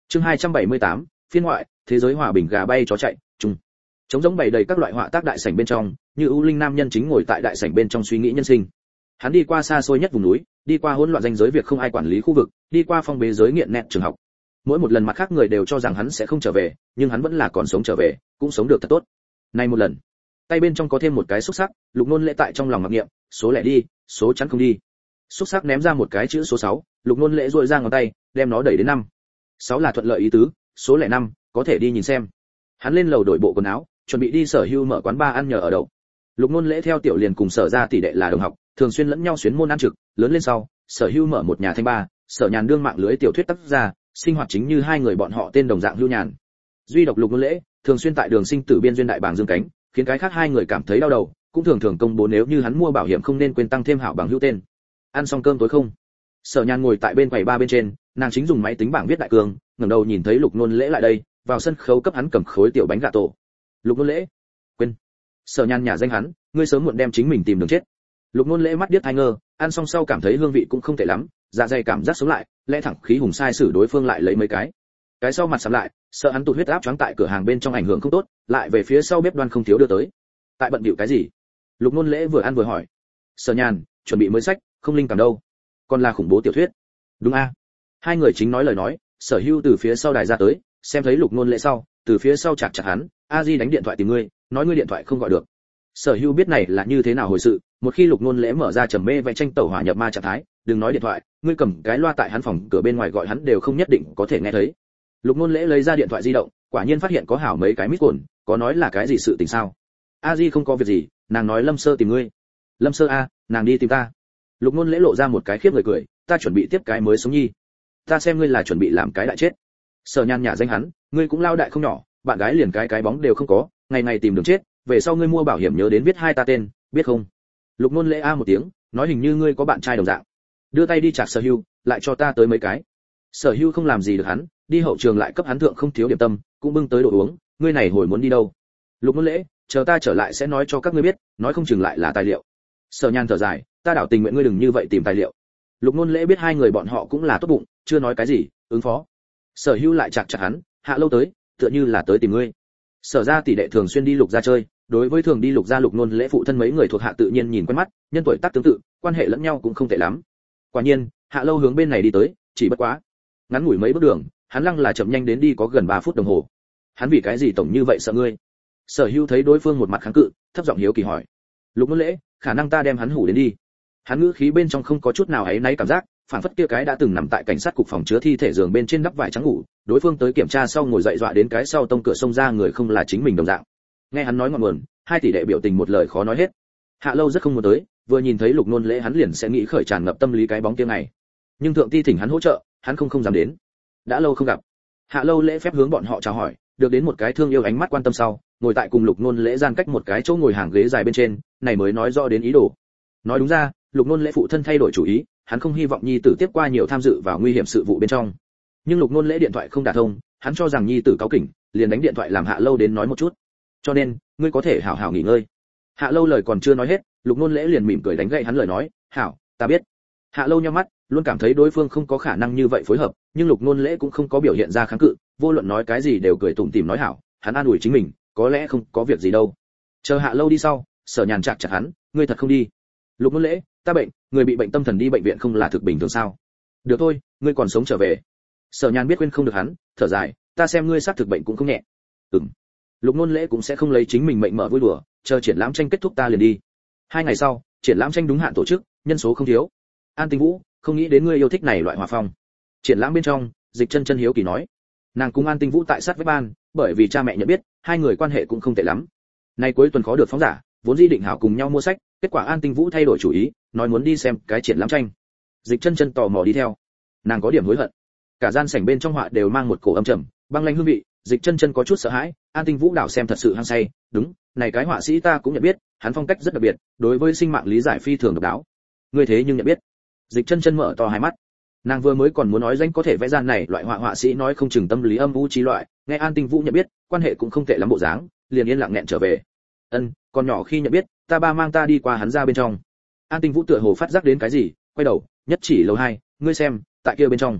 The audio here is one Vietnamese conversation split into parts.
Chương 278, phiên ngoại, thế giới hòa bình gà bay chó chạy, chung. Trống giống bày đầy các loại họa tác đại sảnh bên trong, như ưu linh nam nhân chính ngồi tại đại sảnh bên trong suy nghĩ nhân sinh. Hắn đi qua xa xôi nhất vùng núi, đi qua hỗn loạn ranh giới việc không ai quản lý khu vực, đi qua phong bế giới nghiện nẹt trường học. Mỗi một lần mặt khác người đều cho rằng hắn sẽ không trở về, nhưng hắn vẫn là còn sống trở về, cũng sống được thật tốt. Nay một lần, tay bên trong có thêm một cái xúc sắc, Lục Nôn Lễ tại trong lòng mặc niệm, số lẻ đi, số chắn không đi. Xúc sắc ném ra một cái chữ số 6, Lục Nôn Lễ duỗi ra ngón tay, đem nó đẩy đến 5. 6 là thuận lợi ý tứ, số lẻ 5, có thể đi nhìn xem. Hắn lên lầu đổi bộ quần áo, chuẩn bị đi Sở Hưu mở quán bar ăn nhờ ở đậu. Lục Nôn Lễ theo Tiểu Liền cùng Sở Gia tỷ đệ là đồng học, thường xuyên lẫn nhau xuyến môn ăn trực, lớn lên sau, Sở Hưu mở một nhà thanh bar, Sở Nhàn đương mạng lưới tiểu thuyết tác gia, sinh hoạt chính như hai người bọn họ tên đồng dạng hưu nhàn. Duy độc Lục Nôn Lễ, thường xuyên tại đường sinh tử biên duyên đại bảng dương cánh, khiến cái khác hai người cảm thấy đau đầu, cũng thường thường công bố nếu như hắn mua bảo hiểm không nên quên tăng thêm hảo bằng hữu tên. Ăn xong cơm tối không, Sở Nhàn ngồi tại bên quầy ba bên trên, nàng chính dùng máy tính bảng viết đại cương, ngẩng đầu nhìn thấy Lục Nôn Lễ lại đây, vào sân khấu cấp hắn cầm khối tiểu bánh gà tổ. Lục Nôn Lễ, quên. Sở Nhàn nhả danh hắn, ngươi sớm muộn đem chính mình tìm đường chết. Lục Nôn Lễ mắt điếc tai ngơ, ăn xong sau cảm thấy hương vị cũng không tệ lắm, dạ dày cảm giác sống lại, lẽ thẳng khí hùng sai sử đối phương lại lấy mấy cái. Cái sau mặt sầm lại, sợ hắn tụt huyết áp choáng tại cửa hàng bên trong ảnh hưởng không tốt, lại về phía sau bếp đoan không thiếu đưa tới. Tại bận bịu cái gì? Lục Nôn Lễ vừa ăn vừa hỏi. Sở Nhàn, chuẩn bị mới sách, không linh cảm đâu. Còn là khủng bố tiểu thuyết. Đúng a. Hai người chính nói lời nói, Sở Hưu từ phía sau đài ra tới, xem thấy Lục Nôn Lễ sau, từ phía sau chặt chặt hắn, a di đánh điện thoại tìm ngươi, nói ngươi điện thoại không gọi được. Sở Hưu biết này là như thế nào hồi sự, một khi Lục Nôn Lễ mở ra trầm mê vẽ tranh tẩu hỏa nhập ma trạng thái, đừng nói điện thoại, ngươi cầm cái loa tại hắn phòng cửa bên ngoài gọi hắn đều không nhất định có thể nghe thấy. Lục Nôn Lễ lấy ra điện thoại di động, quả nhiên phát hiện có hảo mấy cái mít cồn, có nói là cái gì sự tình sao? A di không có việc gì, nàng nói Lâm Sơ tìm ngươi. Lâm Sơ a, nàng đi tìm ta. Lục Nôn Lễ lộ ra một cái khiếp người cười, ta chuẩn bị tiếp cái mới sống nhi. Ta xem ngươi là chuẩn bị làm cái đại chết. Sở Nhàn nhả danh hắn, ngươi cũng lao đại không nhỏ, bạn gái liền cái bóng đều không có, ngày ngày tìm đường chết, về sau ngươi mua bảo hiểm nhớ đến viết hai ta tên, biết không? Lục Nôn Lễ a một tiếng, nói hình như ngươi có bạn trai đồng dạng. Đưa tay đi chặt Sở Hưu, lại cho ta tới mấy cái. Sở Hưu không làm gì được hắn, đi hậu trường lại cấp hắn thượng không thiếu điểm tâm, cũng bưng tới đồ uống, ngươi này hồi muốn đi đâu? Lục Nôn Lễ, chờ ta trở lại sẽ nói cho các ngươi biết, nói không chừng lại là tài liệu. Sở Nhàn thở dài, ta đảo tình nguyện ngươi đừng như vậy tìm tài liệu. Lục Nôn Lễ biết hai người bọn họ cũng là tốt bụng, chưa nói cái gì, ứng phó. Sở Hưu lại chặt chặt hắn, hạ lâu tới, tựa như là tới tìm ngươi. Sở Gia tỷ đệ thường xuyên đi Lục gia chơi, đối với thường đi Lục gia Lục Nôn Lễ phụ thân mấy người thuộc hạ tự nhiên nhìn quen mắt, nhân tuổi tác tương tự, quan hệ lẫn nhau cũng không tệ lắm. Quả nhiên, hạ lâu hướng bên này đi tới, chỉ bất quá ngắn ngủi mấy bước đường, hắn lăng là chậm nhanh đến đi có gần 3 phút đồng hồ. Hắn vì cái gì tổng như vậy sợ ngươi? Sở Hưu thấy đối phương một mặt kháng cự, thấp giọng hiếu kỳ hỏi. Lục Nôn Lễ, khả năng ta đem hắn hủ đến đi. Hắn ngữ khí bên trong không có chút nào ấy náy cảm giác, phản phất kia cái đã từng nằm tại cảnh sát cục phòng chứa thi thể giường bên trên đắp vải trắng ngủ, đối phương tới kiểm tra sau ngồi dậy dọa đến cái sau tông cửa xông ra người không là chính mình đồng dạng. Nghe hắn nói ngọn nguồn, hai tỷ đệ biểu tình một lời khó nói hết. Hạ lâu rất không muốn tới, vừa nhìn thấy Lục Nôn Lễ hắn liền sẽ nghĩ khởi tràn ngập tâm lý cái bóng kia này. Nhưng thượng ti thỉnh hắn hỗ trợ, hắn không dám đến. Đã lâu không gặp. Hạ lâu lễ phép hướng bọn họ chào hỏi, được đến một cái thương yêu ánh mắt quan tâm sau, ngồi tại cùng Lục Nôn Lễ gian cách một cái chỗ ngồi hàng ghế dài bên trên, này mới nói rõ đến ý đồ. Nói đúng ra, Lục Nôn Lễ phụ thân thay đổi chủ ý, hắn không hy vọng nhi tử tiếp qua nhiều tham dự vào nguy hiểm sự vụ bên trong. Nhưng Lục Nôn Lễ điện thoại không đả thông, hắn cho rằng nhi tử cáu kỉnh, liền đánh điện thoại làm Hạ lâu đến nói một chút. Cho nên, ngươi có thể hảo hảo nghỉ ngơi. Hạ lâu lời còn chưa nói hết, Lục Nôn Lễ liền mỉm cười đánh gậy hắn lời nói, hảo, ta biết. Hạ lâu nhắm mắt, luôn cảm thấy đối phương không có khả năng như vậy phối hợp, nhưng Lục Nôn Lễ cũng không có biểu hiện ra kháng cự, vô luận nói cái gì đều cười tủm tỉm nói hảo, hắn an ủi chính mình, có lẽ không có việc gì đâu. Chờ Hạ lâu đi sau, Sở Nhàn chặt chặt hắn, ngươi thật không đi? Lục Nôn Lễ, ta bệnh, người bị bệnh tâm thần đi bệnh viện không là thực bình thường sao? Được thôi, ngươi còn sống trở về. Sở Nhàn biết quên không được hắn, thở dài, ta xem ngươi xác thực bệnh cũng không nhẹ. Lục Nôn Lễ cũng sẽ không lấy chính mình mệnh mở vui đùa, chờ triển lãm tranh kết thúc ta liền đi. 2 ngày sau, triển lãm tranh đúng hạn tổ chức, nhân số không thiếu. An Tinh Vũ, không nghĩ đến ngươi yêu thích này loại hòa phong. Triển lãm bên trong, Dịch Chân Chân hiếu kỳ nói. Nàng cùng An Tinh Vũ tại sát với ban, bởi vì cha mẹ nhận biết, hai người quan hệ cũng không tệ lắm. Nay cuối tuần khó được phóng giả, vốn di định hảo cùng nhau mua sách, kết quả An Tinh Vũ thay đổi chủ ý, nói muốn đi xem cái triển lãm tranh. Dịch Chân Chân tò mò đi theo. Nàng có điểm hối hận. Cả gian sảnh bên trong họa đều mang một cổ âm trầm, băng lãnh hương vị, Dịch Chân Chân có chút sợ hãi, An Tinh Vũ đảo xem thật sự hăng say, đúng, này cái họa sĩ ta cũng nhận biết, hắn phong cách rất đặc biệt, đối với sinh mạng lý giải phi thường độc đáo. Ngươi thế nhưng nhận biết? Dịch Chân Chân mở to hai mắt. Nàng vừa mới còn muốn nói danh có thể vẽ gian này loại họa sĩ nói không chừng tâm lý âm u trí loại, nghe An Tinh Vũ nhận biết, quan hệ cũng không tệ lắm bộ dáng, liền yên lặng nghẹn trở về. Còn nhỏ khi nhận biết, ta ba mang ta đi qua hắn ra bên trong. An Tinh Vũ tựa hồ phát giác đến cái gì, quay đầu, nhất chỉ lầu 2, ngươi xem, tại kia bên trong.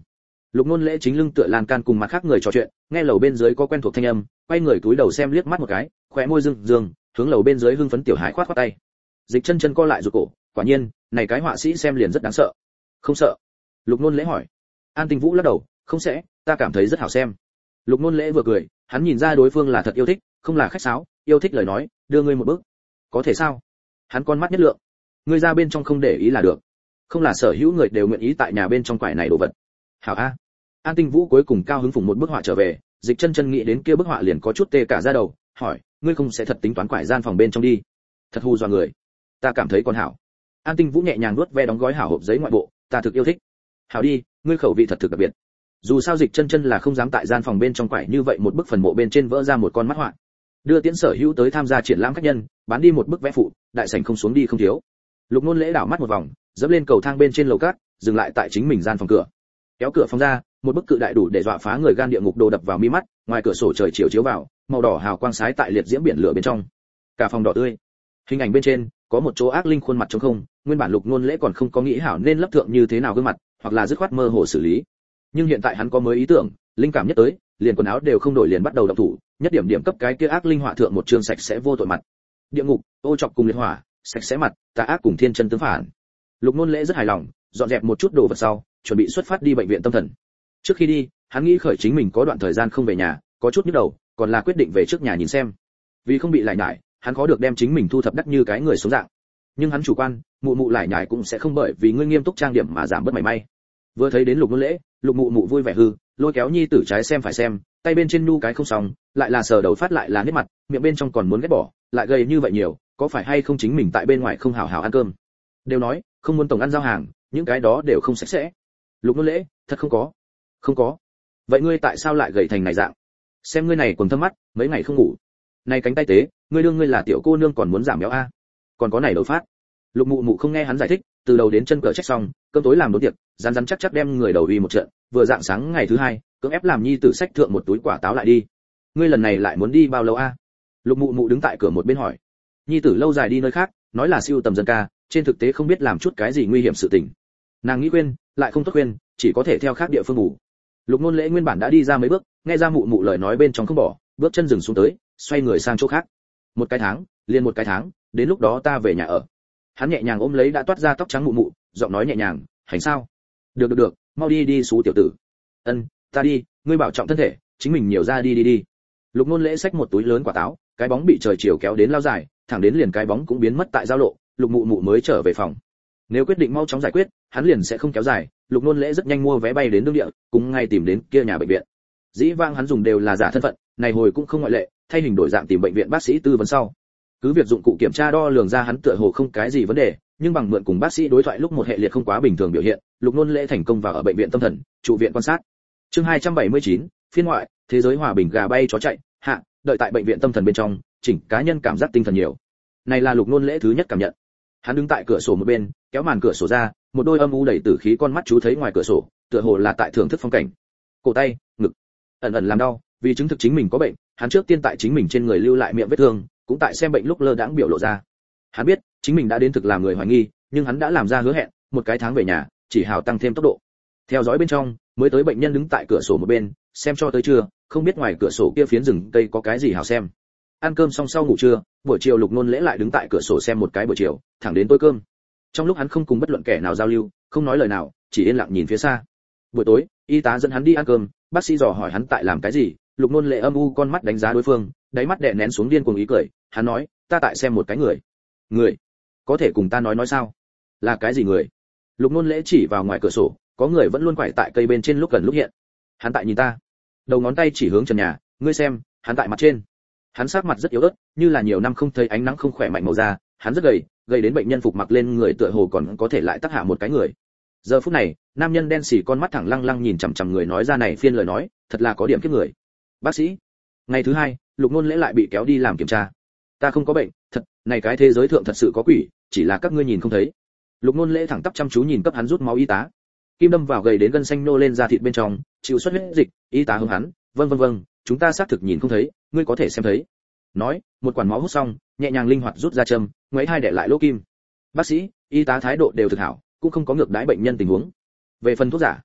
Lục Nôn Lễ chính lưng tựa lan can cùng mặt khác người trò chuyện, nghe lầu bên dưới có quen thuộc thanh âm, quay người túi đầu xem liếc mắt một cái, khóe môi dương dương, hướng lầu bên dưới hưng phấn tiểu hải khoát khoát tay. Dịch Chân Chân co lại rụt cổ, quả nhiên, này cái họa sĩ xem liền rất đáng sợ. Không sợ? Lục Nôn Lễ hỏi. An Tinh Vũ lắc đầu, không sẽ, ta cảm thấy rất hảo xem. Lục Nôn Lễ vừa cười, hắn nhìn ra đối phương là thật yêu thích, không là khách sáo, yêu thích lời nói, đưa ngươi một bước. Có thể sao? Hắn con mắt nhất lượng. Ngươi ra bên trong không để ý là được. Không là sở hữu người đều nguyện ý tại nhà bên trong quải này đồ vật. Hảo a. An Tinh Vũ cuối cùng cao hứng phụng một bức họa trở về, Dịch Chân Chân nghĩ đến kia bức họa liền có chút tê cả da đầu, hỏi, ngươi không sẽ thật tính toán quải gian phòng bên trong đi? Thật hù dọa người. Ta cảm thấy còn hảo. An Tinh Vũ nhẹ nhàng nuốt ve đóng gói hảo hộp giấy ngoại bộ, ta thực yêu thích. Hảo đi, ngươi khẩu vị thật thực đặc biệt. Dù sao Dịch Chân Chân là không dám tại gian phòng bên trong quải như vậy một bức phần mộ bên trên vỡ ra một con mắt họa. Đưa tiễn sở hữu tới tham gia triển lãm khách nhân, bán đi một bức vẽ phụ, đại sảnh không xuống đi không thiếu. Lục Nôn Lễ đảo mắt một vòng, dẫm lên cầu thang bên trên lầu cát, dừng lại tại chính mình gian phòng cửa. Kéo cửa phòng ra, một bức cự đại đủ để dọa phá người gan địa ngục đồ đập vào mi mắt, ngoài cửa sổ trời chiều chiếu vào, màu đỏ hào quang sái tại liệt diễm biển lửa bên trong. Cả phòng đỏ tươi. Hình ảnh bên trên có một chỗ ác linh khuôn mặt trống không, nguyên bản Lục Nôn Lễ còn không có nghĩ hảo nên lấp thượng như thế nào gương mặt, hoặc là dứt khoát mơ hồ xử lý. Nhưng hiện tại hắn có mới ý tưởng, linh cảm nhất tới, liền quần áo đều không đổi liền bắt đầu động thủ, nhất điểm điểm cấp cái kia ác linh họa thượng một chương sạch sẽ vô tội mặt. Địa ngục, ô trọc cùng liệt hỏa, sạch sẽ mặt, tà ác cùng thiên chân tướng phản. Lục Nôn Lễ rất hài lòng, dọn dẹp một chút đồ vật sau, chuẩn bị xuất phát đi bệnh viện tâm thần. Trước khi đi, hắn nghĩ khởi chính mình có đoạn thời gian không về nhà, có chút nhức đầu, còn là quyết định về trước nhà nhìn xem. Vì không bị lại nhải, hắn khó được đem chính mình thu thập đắc như cái người sống dạng. Nhưng hắn chủ quan, mụ mụ lại nhải cũng sẽ không bởi vì ngươi nghiêm túc trang điểm mà giảm bớt mảy may. Vừa thấy đến Lục Nôn Lễ, Lục mụ mụ vui vẻ hư, lôi kéo nhi tử trái xem phải xem, tay bên trên nu cái không xong, lại là sờ đầu phát lại là nét mặt, miệng bên trong còn muốn ghét bỏ, lại gầy như vậy nhiều, có phải hay không chính mình tại bên ngoài không hảo hảo ăn cơm. Đều nói, không muốn tổng ăn giao hàng, những cái đó đều không sạch sẽ. Lục Nôn Lễ, thật không có. Không có. Vậy ngươi tại sao lại gầy thành này dạng? Xem ngươi này quần thâm mắt, mấy ngày không ngủ. Này cánh tay tế, ngươi đương ngươi là tiểu cô nương còn muốn giảm béo a? Còn có này đột phát. Lục mụ mụ không nghe hắn giải thích, từ đầu đến chân cỡ trách xong, cơm tối làm đốn tiệc, rắn rắn chắc chắc đem người đầu uy một trận, vừa dạng sáng ngày thứ hai, cưỡng ép làm nhi tử sách thượng một túi quả táo lại đi. Ngươi lần này lại muốn đi bao lâu a? Lục mụ mụ đứng tại cửa một bên hỏi. Nhi tử lâu dài đi nơi khác, nói là siêu tầm dân ca, trên thực tế không biết làm chút cái gì nguy hiểm sự tình. Nàng nghĩ khuyên, lại không tốt khuyên, chỉ có thể theo khác địa phương ngủ. Lục Nôn Lễ nguyên bản đã đi ra mấy bước, nghe ra mụ mụ lời nói bên trong không bỏ, bước chân dừng xuống tới, xoay người sang chỗ khác. Một cái tháng, liền một cái tháng, đến lúc đó ta về nhà ở. Hắn nhẹ nhàng ôm lấy đã toát ra tóc trắng mụ mụ, giọng nói nhẹ nhàng, hành sao? Được, mau đi đi xú tiểu tử. Ân, ta đi, ngươi bảo trọng thân thể, chính mình nhiều ra đi. Lục Nôn Lễ xách một túi lớn quả táo, cái bóng bị trời chiều kéo đến lao dài, thẳng đến liền cái bóng cũng biến mất tại giao lộ, Lục mụ mụ mới trở về phòng. Nếu quyết định mau chóng giải quyết, hắn liền sẽ không kéo dài, Lục Nôn Lễ rất nhanh mua vé bay đến đương địa, cũng ngay tìm đến kia nhà bệnh viện. Dĩ vãng hắn dùng đều là giả thân phận, này hồi cũng không ngoại lệ, thay hình đổi dạng tìm bệnh viện bác sĩ tư vấn sau. Cứ việc dụng cụ kiểm tra đo lường ra hắn tựa hồ không cái gì vấn đề, nhưng bằng mượn cùng bác sĩ đối thoại lúc một hệ liệt không quá bình thường biểu hiện, Lục Nôn Lễ thành công vào ở bệnh viện tâm thần, trụ viện quan sát. Chương 279, phiên ngoại, thế giới hòa bình gà bay chó chạy, hạ, đợi tại bệnh viện tâm thần bên trong, chỉnh cá nhân cảm giác tinh thần nhiều. Này là Lục Nôn Lễ thứ nhất cảm nhận. Hắn đứng tại cửa sổ một bên, kéo màn cửa sổ ra, một đôi âm u đầy tử khí con mắt chú thấy ngoài cửa sổ, tựa hồ là tại thưởng thức phong cảnh. Cổ tay, ngực, ẩn ẩn làm đau, vì chứng thực chính mình có bệnh, hắn trước tiên tại chính mình trên người lưu lại miệng vết thương, cũng tại xem bệnh lúc lơ đãng biểu lộ ra. Hắn biết, chính mình đã đến thực làm người hoài nghi, nhưng hắn đã làm ra hứa hẹn, một cái tháng về nhà, chỉ hào tăng thêm tốc độ. Theo dõi bên trong, mới tới bệnh nhân đứng tại cửa sổ một bên, xem cho tới trưa, không biết ngoài cửa sổ kia phiến rừng cây có cái gì hào xem. Ăn cơm xong sau ngủ trưa, buổi chiều Lục Nôn Lễ lại đứng tại cửa sổ xem một cái buổi chiều, thẳng đến tối cơm. Trong lúc hắn không cùng bất luận kẻ nào giao lưu, không nói lời nào, chỉ yên lặng nhìn phía xa. Buổi tối, y tá dẫn hắn đi ăn cơm, bác sĩ dò hỏi hắn tại làm cái gì, Lục Nôn Lễ âm u con mắt đánh giá đối phương, đáy mắt đè nén xuống điên cuồng ý cười, hắn nói, ta tại xem một cái người. Người? Có thể cùng ta nói sao? Là cái gì người? Lục Nôn Lễ chỉ vào ngoài cửa sổ, có người vẫn luôn quải tại cây bên trên lúc gần lúc hiện. Hắn tại nhìn ta. Đầu ngón tay chỉ hướng trần nhà, ngươi xem, hắn tại mặt trên. Hắn sắc mặt rất yếu ớt, như là nhiều năm không thấy ánh nắng không khỏe mạnh màu da, hắn rất gầy đến bệnh nhân phục mặc lên người tựa hồ còn có thể lại tác hạ một cái người. Giờ phút này, nam nhân đen xỉ con mắt thẳng lăng lăng nhìn chằm chằm người nói ra này phiên lời nói, thật là có điểm kiếp người. Bác sĩ. Ngày thứ hai, Lục Nôn Lễ lại bị kéo đi làm kiểm tra. Ta không có bệnh, thật, này cái thế giới thượng thật sự có quỷ, chỉ là các ngươi nhìn không thấy. Lục Nôn Lễ thẳng tắp chăm chú nhìn cấp hắn rút máu y tá. Kim đâm vào gầy đến gân xanh nô lên da thịt bên trong, chịu xuất huyết dịch, y tá hướng hắn, vâng, chúng ta xác thực nhìn không thấy, ngươi có thể xem thấy. Nói, một quản máu hút xong, nhẹ nhàng linh hoạt rút ra châm, ngoáy hai để lại lỗ kim. Bác sĩ, y tá thái độ đều thực hảo, cũng không có ngược đãi bệnh nhân tình huống. Về phần thuốc giả,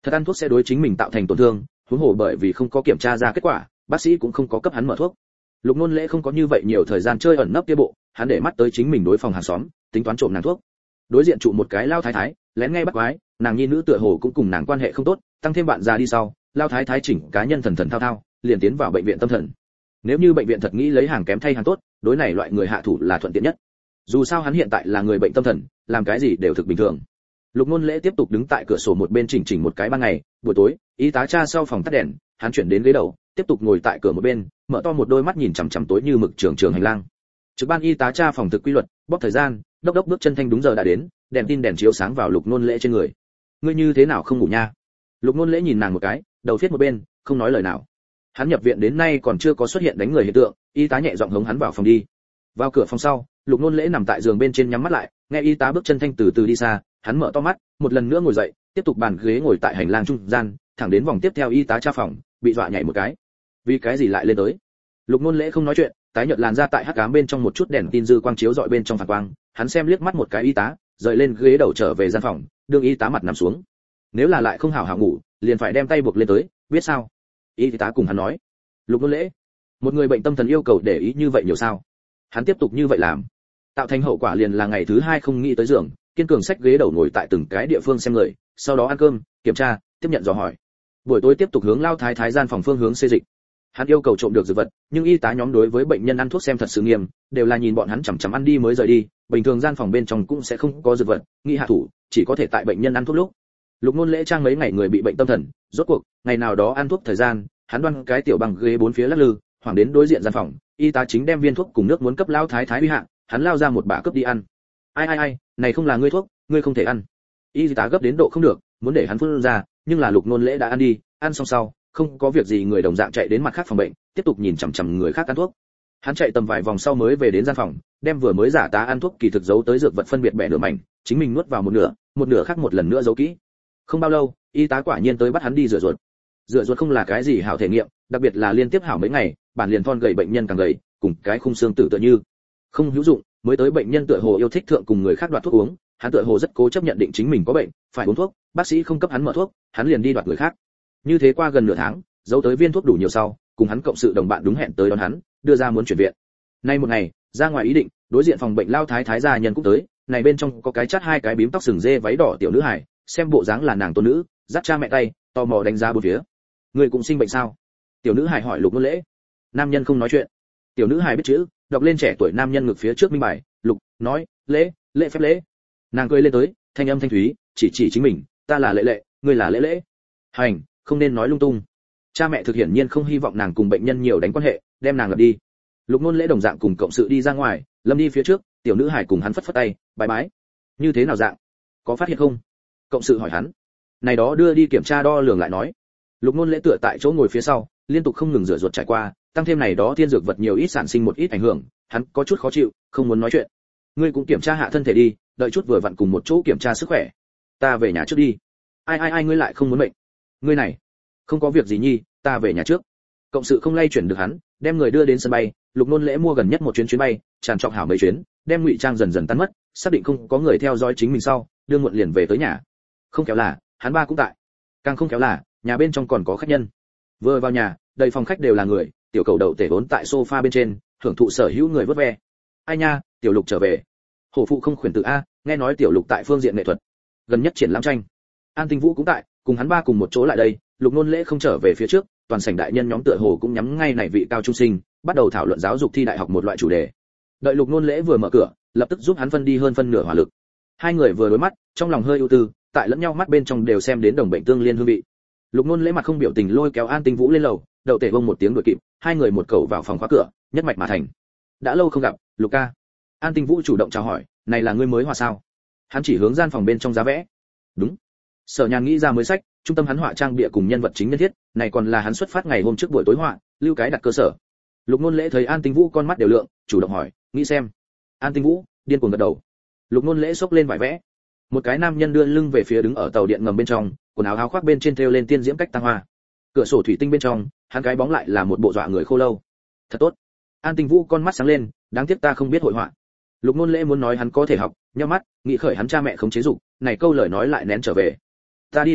Thật ăn thuốc sẽ đối chính mình tạo thành tổn thương, huống hồ bởi vì không có kiểm tra ra kết quả, bác sĩ cũng không có cấp hắn mở thuốc. Lục Nôn Lễ không có như vậy nhiều thời gian chơi ẩn nấp kia bộ, hắn để mắt tới chính mình đối phòng hàng xóm, tính toán trộm nàng thuốc. Đối diện trụ một cái lao thái thái, lén nghe bắt quái, nàng nhi nữ tựa hồ cũng cùng nàng quan hệ không tốt, tăng thêm bạn già đi sau, lao thái thái chỉnh cá nhân thần thần thao thao, liền tiến vào bệnh viện tâm thần. Nếu như bệnh viện thật nghĩ lấy hàng kém thay hàng tốt, đối này loại người hạ thủ là thuận tiện nhất. Dù sao hắn hiện tại là người bệnh tâm thần, làm cái gì đều thực bình thường. Lục Nôn Lễ tiếp tục đứng tại cửa sổ một bên chỉnh một cái ban ngày, buổi tối, y tá tra sau phòng tắt đèn, hắn chuyển đến ghế đầu, tiếp tục ngồi tại cửa một bên, mở to một đôi mắt nhìn chằm chằm tối như mực trường hành lang. Trực ban y tá tra phòng thực quy luật, bóp thời gian, đốc đốc bước chân thanh đúng giờ đã đến, đèn tin đèn chiếu sáng vào Lục Nôn Lễ trên người. Ngươi như thế nào không ngủ nha? Lục Nôn Lễ nhìn nàng một cái, đầu phiết một bên, không nói lời nào. Hắn nhập viện đến nay còn chưa có xuất hiện đánh người hiện tượng, y tá nhẹ giọng hống hắn vào phòng đi. Vào cửa phòng sau, Lục Nôn Lễ nằm tại giường bên trên nhắm mắt lại, nghe y tá bước chân thanh từ từ đi xa, hắn mở to mắt, một lần nữa ngồi dậy, tiếp tục bàn ghế ngồi tại hành lang trung gian, thẳng đến vòng tiếp theo y tá tra phòng, bị dọa nhảy một cái. Vì cái gì lại lên tới? Lục Nôn Lễ không nói chuyện, tái nhợt làn ra tại hắc ám bên trong một chút đèn tin dư quang chiếu dọi bên trong phản quang, hắn xem liếc mắt một cái y tá, rời lên ghế đầu trở về gian phòng, đương y tá mặt nằm xuống. Nếu là lại không hảo hảo ngủ, liền phải đem tay buộc lên tới, biết sao? Y tá cùng hắn nói. Lục Nôn Lễ, một người bệnh tâm thần yêu cầu để ý như vậy nhiều sao? Hắn tiếp tục như vậy làm, tạo thành hậu quả liền là ngày thứ hai không nghĩ tới giường, kiên cường xách ghế đầu ngồi tại từng cái địa phương xem người, sau đó ăn cơm, kiểm tra, tiếp nhận dò hỏi. Buổi tối tiếp tục hướng lao thái thái gian phòng phương hướng xê dịch. Hắn yêu cầu trộm được dược vật, nhưng y tá nhóm đối với bệnh nhân ăn thuốc xem thật sự nghiêm, đều là nhìn bọn hắn chằm chằm ăn đi mới rời đi, bình thường gian phòng bên trong cũng sẽ không có dược vật, nghĩ hạ thủ, chỉ có thể tại bệnh nhân ăn thuốc lúc. Lục Nôn Lễ trang mấy ngày người bị bệnh tâm thần, rốt cuộc, ngày nào đó ăn thuốc thời gian, hắn đoan cái tiểu bằng ghế bốn phía lắc lư, hoảng đến đối diện gian phòng, y tá chính đem viên thuốc cùng nước muốn cấp lao thái thái uy hạ, hắn lao ra một bả cướp đi ăn. Ai, này không là ngươi thuốc, ngươi không thể ăn. Y tá gấp đến độ không được, muốn để hắn phun ra, nhưng là Lục Nôn Lễ đã ăn đi, ăn xong sau, không có việc gì người đồng dạng chạy đến mặt khác phòng bệnh, tiếp tục nhìn chằm chằm người khác ăn thuốc. Hắn chạy tầm vài vòng sau mới về đến gian phòng, đem vừa mới giả tá ăn thuốc kỳ thực giấu tới dược vật phân biệt bẻ nửa mảnh, chính mình nuốt vào một nửa khác một lần nữa giấu kỹ. Không bao lâu, y tá quả nhiên tới bắt hắn đi rửa ruột. Rửa ruột không là cái gì hảo thể nghiệm, đặc biệt là liên tiếp hảo mấy ngày, bản liền thon gầy bệnh nhân càng gầy, cùng cái khung xương tử tựa như không hữu dụng, mới tới bệnh nhân tựa hồ yêu thích thượng cùng người khác đoạt thuốc uống, hắn tựa hồ rất cố chấp nhận định chính mình có bệnh, phải uống thuốc, bác sĩ không cấp hắn mở thuốc, hắn liền đi đoạt người khác. Như thế qua gần nửa tháng, giấu tới viên thuốc đủ nhiều sau, cùng hắn cộng sự đồng bạn đúng hẹn tới đón hắn, đưa ra muốn chuyển viện. Nay một ngày, ra ngoài ý định, đối diện phòng bệnh lao thái thái gia nhân cũng tới, này bên trong có cái chát hai cái bím tóc sừng dê váy đỏ tiểu nữ hài, xem bộ dáng là nàng tôn nữ, dắt cha mẹ tay, tò mò đánh giá bốn phía. Người cũng sinh bệnh sao? Tiểu nữ hài hỏi Lục Nôn Lễ. Nam nhân không nói chuyện. Tiểu nữ hài biết chữ, đọc lên trẻ tuổi nam nhân ngực phía trước minh bài, Lục, nói, lễ phép lễ. Nàng cười lên tới, thanh âm thanh thúy, chỉ chính mình, ta là Lễ, ngươi là Lễ. Hành, không nên nói lung tung. Cha mẹ thực hiển nhiên không hy vọng nàng cùng bệnh nhân nhiều đánh quan hệ, đem nàng lập đi. Lục Nôn Lễ đồng dạng cùng cộng sự đi ra ngoài, Lâm đi phía trước, tiểu nữ hải cùng hắn phất phất tay, bái bái. Như thế nào dạng? Có phát hiện không? Cộng sự hỏi hắn. Này đó đưa đi kiểm tra đo lường lại nói. Lục Nôn Lễ tựa tại chỗ ngồi phía sau, liên tục không ngừng rửa ruột trải qua, tăng thêm này đó thiên dược vật nhiều ít sản sinh một ít ảnh hưởng, hắn có chút khó chịu, không muốn nói chuyện. Ngươi cũng kiểm tra hạ thân thể đi, đợi chút vừa vặn cùng một chỗ kiểm tra sức khỏe. Ta về nhà trước đi. Ai ngươi lại không muốn bệnh? Ngươi này, không có việc gì nhi, ta về nhà trước. Cộng sự không lay chuyển được hắn, đem người đưa đến sân bay. Lục Nôn Lễ mua gần nhất một chuyến bay, tràn trọc hảo mấy chuyến, đem ngụy trang dần dần tan mất, xác định không có người theo dõi chính mình sau, đưa muộn liền về tới nhà. Không kéo là, hắn ba cũng tại. Càng không kéo là, nhà bên trong còn có khách nhân. Vừa vào nhà, đầy phòng khách đều là người, tiểu cầu đậu tể vốn tại sofa bên trên, hưởng thụ sở hữu người vớt ve. Ai nha, tiểu Lục trở về. Hổ phụ không khuyển tự a, nghe nói tiểu Lục tại phương diện nghệ thuật, gần nhất triển lãm tranh. An Tinh Vũ cũng tại, cùng hắn ba cùng một chỗ lại đây. Lục Nôn Lễ không trở về phía trước, toàn sảnh đại nhân nhóm tựa hồ cũng nhắm ngay này vị cao trung sinh, bắt đầu thảo luận giáo dục thi đại học một loại chủ đề. Đợi Lục Nôn Lễ vừa mở cửa, lập tức giúp hắn phân đi hơn phân nửa hỏa lực. Hai người vừa đối mắt, trong lòng hơi ưu tư, tại lẫn nhau mắt bên trong đều xem đến đồng bệnh tương liên hương vị. Lục Nôn Lễ mặt không biểu tình lôi kéo An Tinh Vũ lên lầu, đậu tể bông một tiếng đuổi kịp, hai người một cầu vào phòng khóa cửa, nhất mạch mà thành. Đã lâu không gặp, Lục ca. An Tinh Vũ chủ động chào hỏi, này là ngươi mới họa sao? Hắn chỉ hướng gian phòng bên trong giá vẽ. Đúng. Sở Nhàn nghĩ ra mới sách, trung tâm hắn họa trang bìa cùng nhân vật chính nhân thiết, này còn là hắn xuất phát ngày hôm trước buổi tối họa, lưu cái đặt cơ sở. Lục Nôn Lễ thấy An Tinh Vũ con mắt đều lượng, chủ động hỏi, nghĩ xem. An Tinh Vũ điên cuồng gật đầu. Lục Nôn Lễ xốc lên vải vẽ. Một cái nam nhân đưa lưng về phía đứng ở tàu điện ngầm bên trong, quần áo áo khoác bên trên thêu lên tiên diễm cách tăng hoa. Cửa sổ thủy tinh bên trong, hắn cái bóng lại là một bộ dọa người khô lâu. Thật tốt. An Tinh Vũ con mắt sáng lên, đáng tiếc ta không biết hội họa. Lục Nôn Lễ muốn nói hắn có thể học, nhắm mắt, nghĩ khởi hắn cha mẹ không chế dục, này câu lời nói lại nén trở về. Ta đi phòng bếp,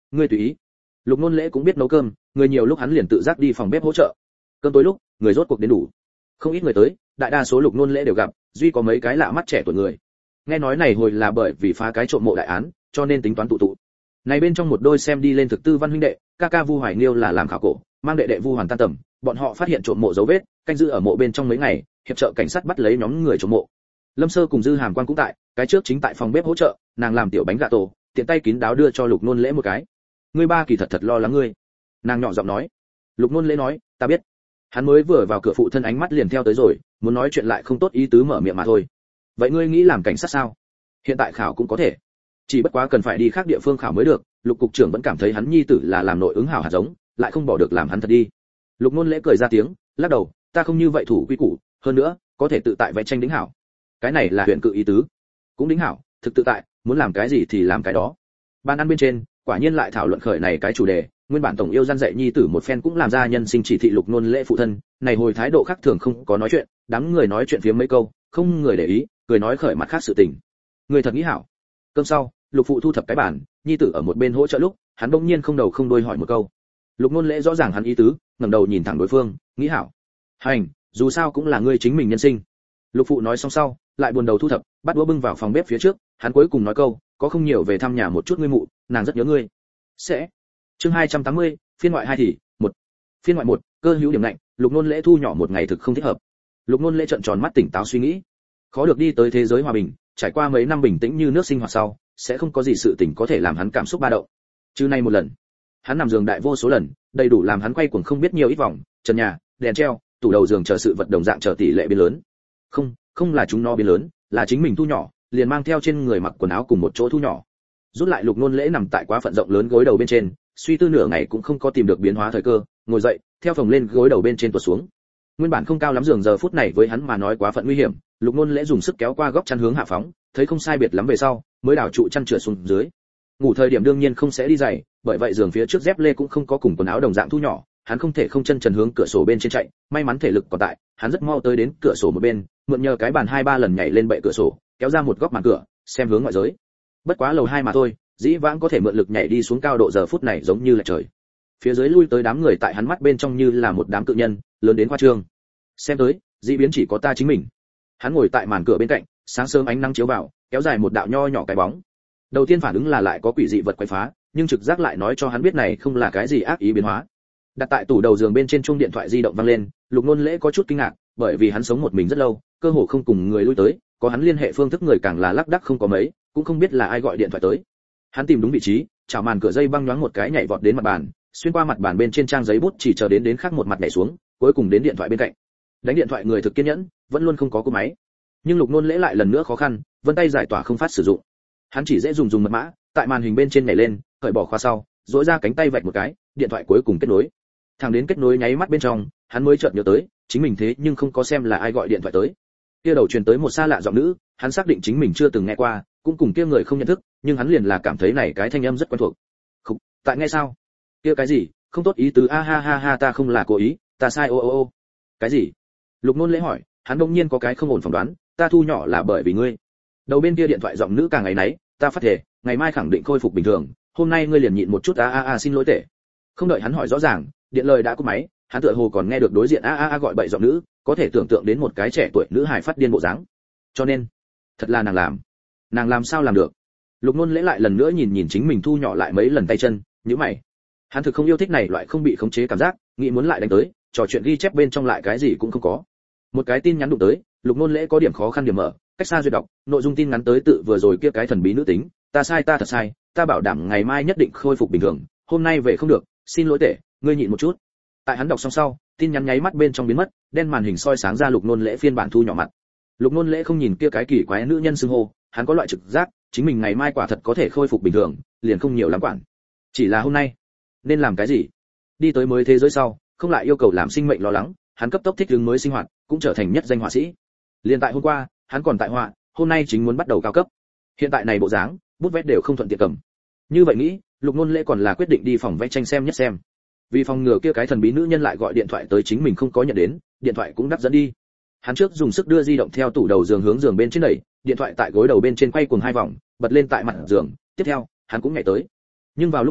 ngươi tùy ý. Lục Nôn Lễ cũng biết nấu cơm, người nhiều lúc hắn liền tự giác đi phòng bếp hỗ trợ. Cơm tối lúc, người rốt cuộc đến đủ. Không ít người tới, đại đa số Lục Nôn Lễ đều gặp, duy có mấy cái lạ mắt trẻ tuổi người. Nghe nói này hồi là bởi vì phá cái trộm mộ đại án, cho nên tính toán tụ tụ. Này bên trong một đôi xem đi lên thực tư văn huynh đệ, ca ca Vu Hoài Nghiêu là làm khảo cổ, mang đệ đệ Vu Hoàn tan tầm, bọn họ phát hiện trộm mộ dấu vết, canh giữ ở mộ bên trong mấy ngày, hiệp trợ cảnh sát bắt lấy nhóm người trộm mộ. Lâm Sơ cùng Dư Hàm Quan cũng tại, cái trước chính tại phòng bếp hỗ trợ, nàng làm tiểu bánh gà tổ, tiện tay kín đáo đưa cho Lục Nôn Lễ một cái. Ngươi ba kỳ thật lo lắng ngươi. Nàng nhỏ giọng nói. Lục Nôn Lễ nói, ta biết. Hắn mới vừa vào cửa, phụ thân ánh mắt liền theo tới rồi, muốn nói chuyện lại không tốt ý tứ mở miệng mà thôi. Vậy ngươi nghĩ làm cảnh sát sao? Hiện tại khảo cũng có thể, chỉ bất quá cần phải đi khác địa phương khảo mới được. Lục cục trưởng vẫn cảm thấy hắn nhi tử là làm nội ứng hảo hạt giống, lại không bỏ được làm hắn thật đi. Lục Nôn Lễ cười ra tiếng, lắc đầu, ta không như vậy thủ quy củ, hơn nữa, có thể tự tại vẽ tranh đính hảo. Cái này là huyện cự ý tứ, cũng đính hảo, thực tự tại, muốn làm cái gì thì làm cái đó. Ban ăn bên trên, quả nhiên lại thảo luận khởi này cái chủ đề, nguyên bản tổng yêu gian dạy nhi tử một phen cũng làm ra nhân sinh chỉ thị Lục Nôn Lễ phụ thân, này hồi thái độ khác thường không có nói chuyện, đám người nói chuyện phía mấy câu, không người để ý, cười nói khởi mặt khác sự tình. Người thật nghĩ hảo. Cơm sau, Lục phụ thu thập cái bàn, nhi tử ở một bên hỗ trợ lúc, hắn bỗng nhiên không đầu không đuôi hỏi một câu. Lục Nôn Lễ rõ ràng hắn ý tứ, ngẩng đầu nhìn thẳng đối phương, nghĩ hảo. Hành, dù sao cũng là ngươi chính mình nhân sinh. Lục phụ nói xong sau, lại buồn đầu thu thập, bắt đũa bưng vào phòng bếp phía trước, hắn cuối cùng nói câu, có không nhiều về thăm nhà một chút ngươi mụ, nàng rất nhớ ngươi. Sẽ. Chương 280, phiên ngoại 2 thì, 1. Phiên ngoại 1, cơ hữu điểm lạnh, Lục Nôn Lễ thu nhỏ một ngày thực không thích hợp. Lục Nôn Lễ trợn tròn mắt tỉnh táo suy nghĩ. Khó được đi tới thế giới hòa bình, trải qua mấy năm bình tĩnh như nước sinh hoạt sau, sẽ không có gì sự tình có thể làm hắn cảm xúc ba động. Chứ nay một lần, hắn nằm giường đại vô số lần, đầy đủ làm hắn quay cuồng không biết nhiều ít vòng, trần nhà, đèn treo, tủ đầu giường chờ sự vật đồng dạng chờ tỷ lệ biến lớn. Không là chúng nó biến lớn, là chính mình thu nhỏ, liền mang theo trên người mặc quần áo cùng một chỗ thu nhỏ. Rút lại Lục Nôn Lễ nằm tại quá phận rộng lớn gối đầu bên trên, suy tư nửa ngày cũng không có tìm được biến hóa thời cơ, ngồi dậy, theo phòng lên gối đầu bên trên tuột xuống. Nguyên bản không cao lắm giường giờ phút này với hắn mà nói quá phận nguy hiểm, Lục Nôn Lễ dùng sức kéo qua góc chăn hướng hạ phóng, thấy không sai biệt lắm về sau, mới đảo trụ chăn trượt xuống dưới. Ngủ thời điểm đương nhiên không sẽ đi giày, bởi vậy giường phía trước dép lê cũng không có cùng quần áo đồng dạng thu nhỏ, hắn không thể không chân trần hướng cửa sổ bên trên chạy, may mắn thể lực còn tại, hắn rất mau tới đến cửa sổ một bên, mượn nhờ cái bàn 2-3 lần nhảy lên bệ cửa sổ, kéo ra một góc màn cửa, xem hướng ngoại giới. Bất quá lầu 2 mà thôi, dĩ vãng có thể mượn lực nhảy đi xuống cao độ giờ phút này giống như là trời. Phía dưới lui tới đám người tại hắn mắt bên trong như là một đám cự nhân, lớn đến khoa trương. Xem tới, dĩ biến chỉ có ta chính mình. Hắn ngồi tại màn cửa bên cạnh, sáng sớm ánh nắng chiếu vào, kéo dài một đạo nho nhỏ cái bóng. Đầu tiên phản ứng là lại có quỷ dị vật quấy phá, nhưng trực giác lại nói cho hắn biết này không là cái gì ác ý biến hóa. Đặt tại tủ đầu giường bên trên chuông điện thoại di động vang lên, Lục Nôn Lễ có chút kinh ngạc, bởi vì hắn sống một mình rất lâu, cơ hồ không cùng người lui tới, có hắn liên hệ phương thức người càng là lác đác không có mấy, cũng không biết là ai gọi điện thoại tới. Hắn tìm đúng vị trí, chảo màn cửa dây băng nhoáng một cái nhảy vọt đến mặt bàn, xuyên qua mặt bàn bên trên trang giấy bút chỉ chờ đến khác một mặt nhảy xuống, cuối cùng đến điện thoại bên cạnh. Đánh điện thoại người thực kiên nhẫn, vẫn luôn không có cú máy. Nhưng Lục Nôn Lễ lại lần nữa khó khăn, vân tay giải tỏa không phát sử dụng. Hắn chỉ dễ dùng mật mã, tại màn hình bên trên nhảy lên, cởi bỏ khóa sau, duỗi ra cánh tay vạch một cái, điện thoại cuối cùng kết nối. Thằng đến kết nối nháy mắt bên trong, hắn mới chợt nhớ tới, chính mình thế nhưng không có xem là ai gọi điện thoại tới. Kia đầu truyền tới một xa lạ giọng nữ, hắn xác định chính mình chưa từng nghe qua, cũng cùng kia người không nhận thức, nhưng hắn liền là cảm thấy này cái thanh âm rất quen thuộc. Khục, tại nghe sao? Kia cái gì? Không tốt ý tứ a ha ha ha, ta không là cố ý, ta sai ô ô ô. Cái gì? Lục Nôn Lễ hỏi, hắn đột nhiên có cái không ổn phỏng đoán, ta thu nhỏ là bởi vì ngươi. Đầu bên kia điện thoại giọng nữ càng ngày nấy, ta phát thể, ngày mai khẳng định khôi phục bình thường, hôm nay ngươi liền nhịn một chút xin lỗi tệ. Không đợi hắn hỏi rõ ràng, điện lời đã cúp máy, hắn tựa hồ còn nghe được đối diện gọi bậy giọng nữ, có thể tưởng tượng đến một cái trẻ tuổi nữ hài phát điên bộ dáng. Cho nên, thật là nàng làm sao làm được? Lục Nôn Lễ lại lần nữa nhìn chính mình thu nhỏ lại mấy lần tay chân, nhíu mày. Hắn thực không yêu thích này loại không bị khống chế cảm giác, nghĩ muốn lại đánh tới, trò chuyện ghi chép bên trong lại cái gì cũng không có. Một cái tin nhắn đụng tới, Lục Nôn Lễ có điểm khó khăn điểm mở, cách xa duyệt đọc, nội dung tin ngắn tới tự vừa rồi kia cái thần bí nữ tính, ta sai ta thật sai, ta bảo đảm ngày mai nhất định khôi phục bình thường, hôm nay về không được, xin lỗi tệ, ngươi nhịn một chút. Tại hắn đọc xong sau, tin nhắn nháy mắt bên trong biến mất, đen màn hình soi sáng ra Lục Nôn Lễ phiên bản thu nhỏ mặt. Lục Nôn Lễ không nhìn kia cái kỳ quái nữ nhân xưng hô, hắn có loại trực giác, chính mình ngày mai quả thật có thể khôi phục bình thường, liền không nhiều lắm quản. Chỉ là hôm nay, nên làm cái gì? Đi tới mới thế giới sau, không lại yêu cầu làm sinh mệnh lo lắng, hắn cấp tốc thích ứng mới sinh hoạt, cũng trở thành nhất danh họa sĩ. Liên tại hôm qua, hắn còn tại họa, hôm nay chính muốn bắt đầu cao cấp. Hiện tại này bộ dáng, bút vẽ đều không thuận tiện cầm. Như vậy nghĩ, Lục Nôn Lễ còn là quyết định đi phòng vẽ tranh xem nhất xem. Vì phòng ngừa kia cái thần bí nữ nhân lại gọi điện thoại tới chính mình không có nhận đến, điện thoại cũng đắp dẫn đi. Hắn trước dùng sức đưa di động theo tủ đầu giường hướng giường bên trên đẩy, điện thoại tại gối đầu bên trên quay cuồng 2 vòng, bật lên tại mặt giường, tiếp theo, hắn cũng nhảy tới. Nhưng vào lúc này,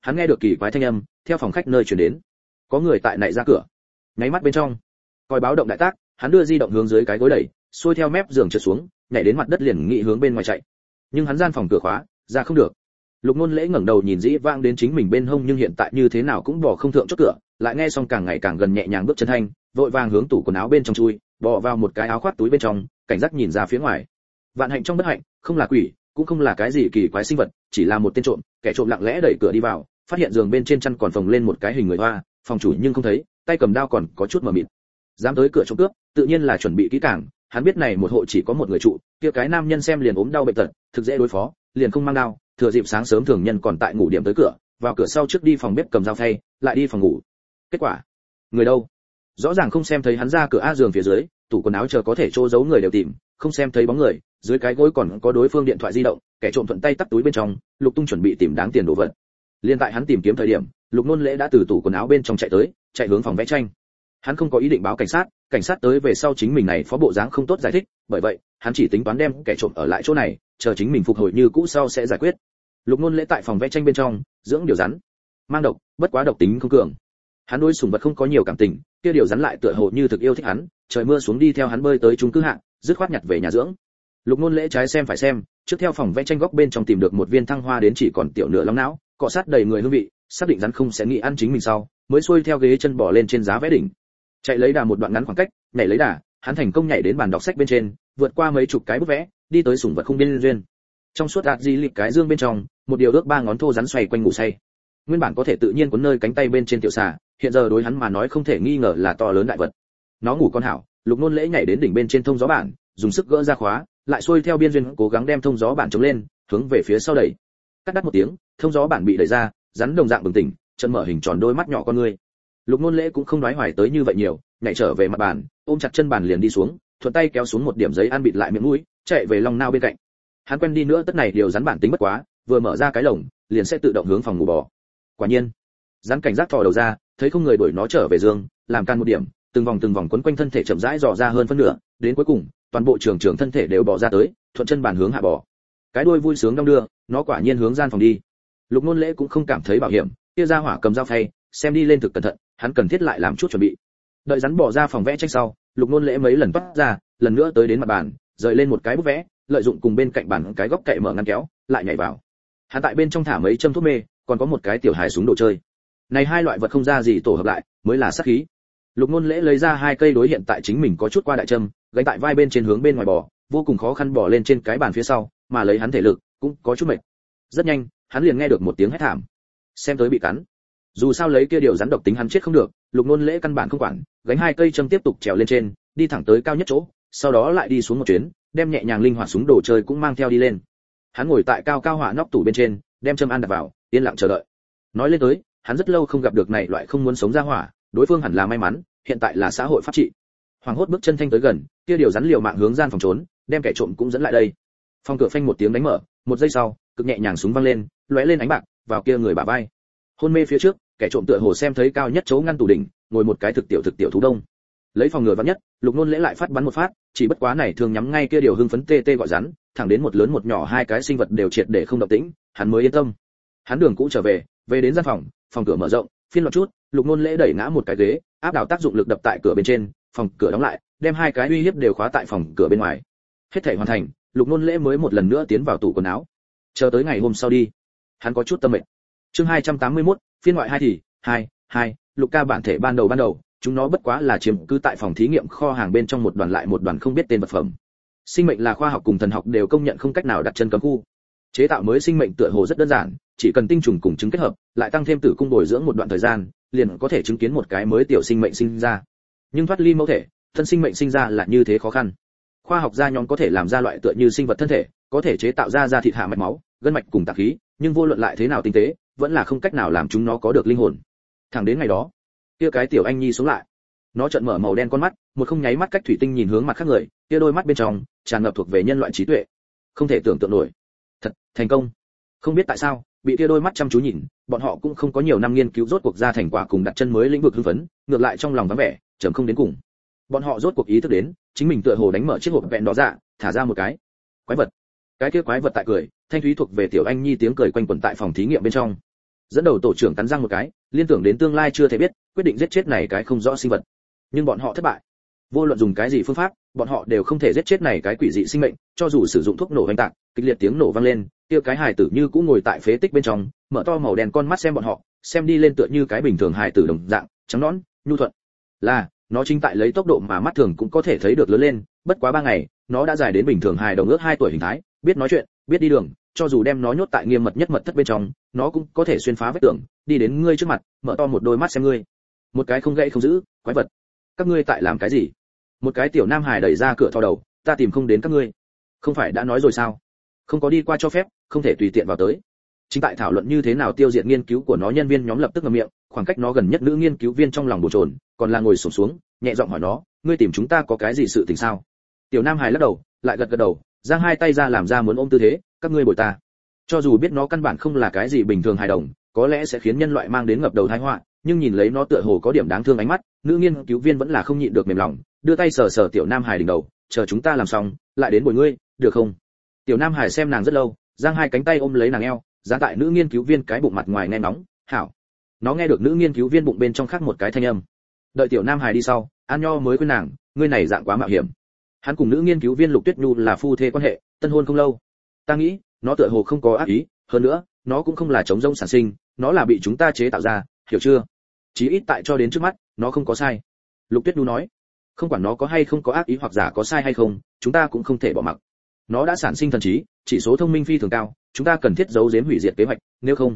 hắn nghe được kỳ quái thanh âm theo phòng khách nơi truyền đến, có người tại nảy ra cửa. Nháy mắt bên trong, còi báo động đại tác, hắn đưa di động hướng dưới cái gối đẩy, xuôi theo mép giường trượt xuống, nhảy đến mặt đất liền nghị hướng bên ngoài chạy. Nhưng hắn gian phòng cửa khóa, ra không được. Lục Nôn Lễ ngẩng đầu nhìn dĩ vãng đến chính mình bên hông nhưng hiện tại như thế nào cũng bỏ không thượng chốt cửa, lại nghe xong càng ngày càng gần nhẹ nhàng bước chân thanh, vội vàng hướng tủ quần áo bên trong chui, bò vào một cái áo khoác túi bên trong, cảnh giác nhìn ra phía ngoài. Vạn hạnh trong bất hạnh, không là quỷ, cũng không là cái gì kỳ quái sinh vật, chỉ là một tên trộm, kẻ trộm lặng lẽ đẩy cửa đi vào, phát hiện giường bên trên chăn còn phồng lên một cái hình người hoa, phòng chủ nhưng không thấy, tay cầm đao còn có chút mờ mịt. Dám tới cửa trộm cướp, tự nhiên là chuẩn bị kỹ càng, hắn biết này một hộ chỉ có một người trụ, kia cái nam nhân xem liền ốm đau bệnh tật, thực dễ đối phó, liền không mang đao, thừa dịp sáng sớm thường nhân còn tại ngủ điểm tới cửa, vào cửa sau trước đi phòng bếp cầm dao phay, lại đi phòng ngủ. Kết quả, người đâu? Rõ ràng không xem thấy hắn ra cửa a, giường phía dưới, tủ quần áo chờ có thể chỗ giấu người đều tìm, không xem thấy bóng người, dưới cái gối còn có đối phương điện thoại di động, kẻ trộm thuận tay tắt túi bên trong, Lục Tung chuẩn bị tìm đáng tiền đồ vật. Liên tại hắn tìm kiếm thời điểm, Lục Nôn Lễ đã từ tủ quần áo bên trong chạy tới, chạy hướng phòng vẽ tranh. Hắn không có ý định báo cảnh sát tới về sau chính mình này phó bộ dáng không tốt giải thích, bởi vậy, hắn chỉ tính toán đem kẻ trộm ở lại chỗ này, chờ chính mình phục hồi như cũ sau sẽ giải quyết. Lục Nôn Lễ tại phòng vẽ tranh bên trong, dưỡng điều rắn. Mang độc, bất quá độc tính không cường. Hắn đối sủng vật không có nhiều cảm tình, kia điều rắn lại tựa hồ như thực yêu thích hắn, trời mưa xuống đi theo hắn bơi tới chung cư hạ, dứt khoát nhặt về nhà dưỡng. Lục Nôn Lễ trái xem phải xem, trước theo phòng vẽ tranh góc bên trong tìm được một viên thăng hoa đến chỉ còn tiểu nửa long não, cọ sát đầy người hương vị, xác định rắn không sẽ nghĩ ăn chính mình sau, mới xuôi theo ghế chân bỏ lên trên giá vẽ đỉnh. Chạy lấy đà một đoạn ngắn khoảng cách, nhảy lấy đà, hắn thành công nhảy đến bàn đọc sách bên trên, vượt qua mấy chục cái bức vẽ, đi tới sủng vật khung biên duyên. Trong suốt ạt di lịp cái dương bên trong, một điều ước ba ngón thô rắn xoay quanh ngủ say. Nguyên bản có thể tự nhiên cuốn nơi cánh tay bên trên tiểu xà, hiện giờ đối hắn mà nói không thể nghi ngờ là to lớn đại vật. Nó ngủ con hảo, Lục Nôn Lễ nhảy đến đỉnh bên trên thông gió bản, dùng sức gỡ ra khóa, lại xuôi theo biên duyên cố gắng đem thông gió bản chống lên, hướng về phía sau đẩy. Cắt đắt một tiếng, thông gió bản bị đẩy ra, rắn đồng dạng bừng tỉnh, chân mở hình tròn đôi mắt nhỏ con người. Lục Nôn Lễ cũng không nói hoài tới như vậy nhiều, nhảy trở về mặt bàn, ôm chặt chân bàn liền đi xuống, thuận tay kéo xuống một điểm giấy ăn bịt lại miệng mũi, chạy về long nao bên cạnh. Hắn quen đi nữa tất này điều rắn bản tính bất quá, vừa mở ra cái lồng, liền sẽ tự động hướng phòng ngủ bò. Quả nhiên, rắn cảnh giác thò đầu ra, thấy không người đuổi nó trở về giường, làm can một điểm, từng vòng quấn quanh thân thể chậm rãi dò ra hơn phân nửa, đến cuối cùng, toàn bộ trường thân thể đều bò ra tới, thuận chân bàn hướng hạ bò. Cái đuôi vui sướng đong đưa, nó quả nhiên hướng gian phòng đi. Lục Nôn Lễ cũng không cảm thấy bảo hiểm, kia ra hỏa cầm dao phay, xem đi lên thực cẩn thận, hắn cần thiết lại làm chút chuẩn bị. Đợi rắn bỏ ra phòng vẽ tranh sau, Lục Nôn Lễ mấy lần toát ra, lần nữa tới đến mặt bàn, rời lên một cái bút vẽ, lợi dụng cùng bên cạnh bàn cái góc cậy mở ngăn kéo, lại nhảy vào. Hắn tại bên trong thả mấy châm thuốc mê, còn có một cái tiểu hài súng đồ chơi. Này hai loại vật không ra gì tổ hợp lại, mới là sát khí. Lục Nôn Lễ lấy ra hai cây đối hiện tại chính mình có chút qua đại châm, gánh tại vai bên trên hướng bên ngoài bò, vô cùng khó khăn bò lên trên cái bàn phía sau, mà lấy hắn thể lực, cũng có chút mệt. Rất nhanh, hắn liền nghe được một tiếng hét thảm. Xem tới bị cắn. Dù sao lấy kia điều rắn độc tính hắn chết không được, Lục Nôn Lễ căn bản không quản, gánh hai cây châm tiếp tục trèo lên trên, đi thẳng tới cao nhất chỗ, sau đó lại đi xuống một chuyến, đem nhẹ nhàng linh hoạt súng đồ chơi cũng mang theo đi lên. Hắn ngồi tại cao cao hỏa nóc tủ bên trên, đem châm ăn đặt vào, yên lặng chờ đợi. Nói lên tới, hắn rất lâu không gặp được này loại không muốn sống ra hỏa, đối phương hẳn là may mắn, hiện tại là xã hội pháp trị. Hoàng hốt bước chân thanh tới gần, kia điều rắn liều mạng hướng gian phòng trốn, đem kẻ trộm cũng dẫn lại đây. Phòng cửa phanh một tiếng đánh mở, một giây sau, cực nhẹ nhàng súng văng lên, lóe lên ánh bạc, vào kia người bả vai. Hôn mê phía trước, kẻ trộm tựa hồ xem thấy cao nhất chỗ ngăn tủ đỉnh, ngồi một cái thực tiểu thú đông. Lấy phòng ngừa vắn nhất, Lục Nôn Lễ lại phát bắn một phát, chỉ bất quá này thường nhắm ngay kia điều hưng phấn tê tê gọi rắn, thẳng đến một lớn một nhỏ hai cái sinh vật đều triệt để không động tĩnh, hắn mới yên tâm. Hắn đường cũ trở về, về đến gian phòng, phòng cửa mở rộng, phiên loạt chút, Lục Nôn Lễ đẩy ngã một cái ghế, áp đảo tác dụng lực đập tại cửa bên trên, phòng cửa đóng lại, đem hai cái uy hiếp đều khóa tại phòng cửa bên ngoài. Hết thảy hoàn thành, Lục Nôn Lễ mới một lần nữa tiến vào tủ quần áo. Chờ tới ngày hôm sau đi, hắn có chút tâm mệt. Chương 281, phiên ngoại 2 thì 2, Lục ca bản thể ban đầu, chúng nó bất quá là chiếm cứ tại phòng thí nghiệm kho hàng bên trong một đoàn lại một đoàn không biết tên vật phẩm. Sinh mệnh là khoa học cùng thần học đều công nhận không cách nào đặt chân cấm khu. Chế tạo mới sinh mệnh tựa hồ rất đơn giản, chỉ cần tinh trùng cùng trứng kết hợp, lại tăng thêm tử cung bồi dưỡng một đoạn thời gian, liền có thể chứng kiến một cái mới tiểu sinh mệnh sinh ra. Nhưng thoát ly mẫu thể, thân sinh mệnh sinh ra là như thế khó khăn. Khoa học gia nhóm có thể làm ra loại tựa như sinh vật thân thể, có thể chế tạo ra thịt hạ mạch máu, gân mạch cùng tạng khí, nhưng vô luận lại thế nào tinh tế, vẫn là không cách nào làm chúng nó có được linh hồn. Thẳng đến ngày đó, kia cái tiểu anh nhi sống lại, nó trợn mở màu đen con mắt, một không nháy mắt cách thủy tinh nhìn hướng mặt khác người, kia đôi mắt bên trong tràn ngập thuộc về nhân loại trí tuệ, không thể tưởng tượng nổi. Thật, thành công. Không biết tại sao, bị kia đôi mắt chăm chú nhìn, bọn họ cũng không có nhiều năm nghiên cứu rốt cuộc ra thành quả cùng đặt chân mới lĩnh vực hưng phấn, ngược lại trong lòng vắng vẻ, trầm không đến cùng. Bọn họ rốt cuộc ý thức đến, chính mình tựa hồ đánh mở chiếc hộp vẹn đó ra, thả ra một cái quái vật. Cái kia quái vật tại cười, thanh thúy thuộc về tiểu anh nhi tiếng cười quanh quẩn tại phòng thí nghiệm bên trong. Dẫn đầu tổ trưởng cắn răng một cái, liên tưởng đến tương lai chưa thể biết, quyết định giết chết này cái không rõ sinh vật. Nhưng bọn họ thất bại. Vô luận dùng cái gì phương pháp, bọn họ đều không thể giết chết này cái quỷ dị sinh mệnh, cho dù sử dụng thuốc nổ hoành tạc, kịch liệt tiếng nổ vang lên, kia cái hài tử như cũng ngồi tại phế tích bên trong, mở to màu đen con mắt xem bọn họ, xem đi lên tựa như cái bình thường hài tử đồng dạng, trắng nõn, nhu thuận. Là, nó chính tại lấy tốc độ mà mắt thường cũng có thể thấy được lớn lên, bất quá 3 ngày, nó đã dài đến bình thường hài đồng ước 2 tuổi hình thái, biết nói chuyện, biết đi đường, cho dù đem nó nhốt tại nghiêm mật nhất mật thất bên trong, nó cũng có thể xuyên phá vách tường, đi đến ngươi trước mặt, mở to một đôi mắt xem ngươi. Một cái không gãy không giữ, quái vật. Các ngươi tại làm cái gì? Một cái tiểu nam hài đẩy ra cửa thò đầu, ta tìm không đến các ngươi. Không phải đã nói rồi sao? Không có đi qua cho phép, không thể tùy tiện vào tới. Chính tại thảo luận như thế nào tiêu diệt nghiên cứu của nó, nhân viên nhóm lập tức ngậm miệng, khoảng cách nó gần nhất nữ nghiên cứu viên trong lòng bồn chồn, còn là ngồi xổm xuống, nhẹ giọng hỏi nó, ngươi tìm chúng ta có cái gì sự tình sao? Tiểu nam hài lắc đầu, lại gật gật đầu, giang hai tay ra làm ra muốn ôm tư thế, các ngươi bồi ta. Cho dù biết nó căn bản không là cái gì bình thường hài đồng, có lẽ sẽ khiến nhân loại mang đến ngập đầu tai họa, nhưng nhìn lấy nó tựa hồ có điểm đáng thương ánh mắt, nữ nghiên cứu viên vẫn là không nhịn được mềm lòng, đưa tay sờ sờ tiểu nam hài đỉnh đầu, chờ chúng ta làm xong, lại đến bồi ngươi, được không? Tiểu nam hài xem nàng rất lâu, giang hai cánh tay ôm lấy nàng eo, dán tại nữ nghiên cứu viên cái bụng mặt ngoài nghe nóng, hảo. Nó nghe được nữ nghiên cứu viên bụng bên trong khác một cái thanh âm. Đợi tiểu nam hài đi sau, An Nho mới khuyên nàng, ngươi này dạng quá mạo hiểm. Hắn cùng nữ nghiên cứu viên Lục Tuyết Nhu là phu thê quan hệ, tân hôn không lâu. Ta nghĩ, nó tựa hồ không có ác ý, hơn nữa, nó cũng không là chống rông sản sinh, nó là bị chúng ta chế tạo ra, hiểu chưa? Chí ít tại cho đến trước mắt, nó không có sai. Lục Tuyết Nhu nói, không quản nó có hay không có ác ý hoặc giả có sai hay không, chúng ta cũng không thể bỏ mặc. Nó đã sản sinh thần trí, chỉ số thông minh phi thường cao, chúng ta cần thiết giấu giếm hủy diệt kế hoạch,